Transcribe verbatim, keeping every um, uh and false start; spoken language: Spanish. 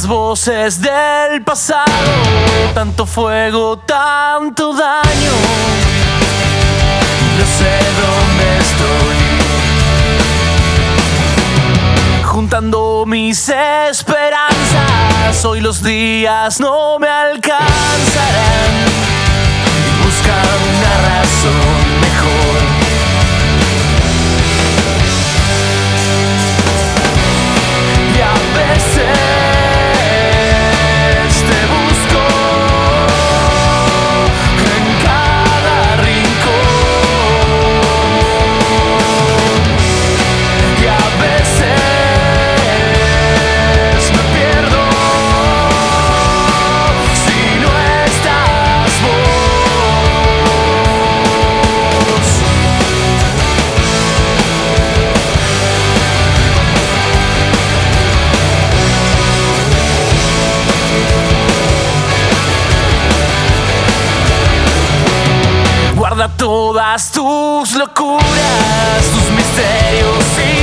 las voces del pasado, tanto fuego, tanto daño. No sé dónde estoy, juntando mis esperanzas. Hoy los días no me alcanzarán. Busca una razón mejor. Y a veces te busco en cada rincón. Y a veces me pierdo si no estás vos. Guarda todas tus locuras, tus misterios y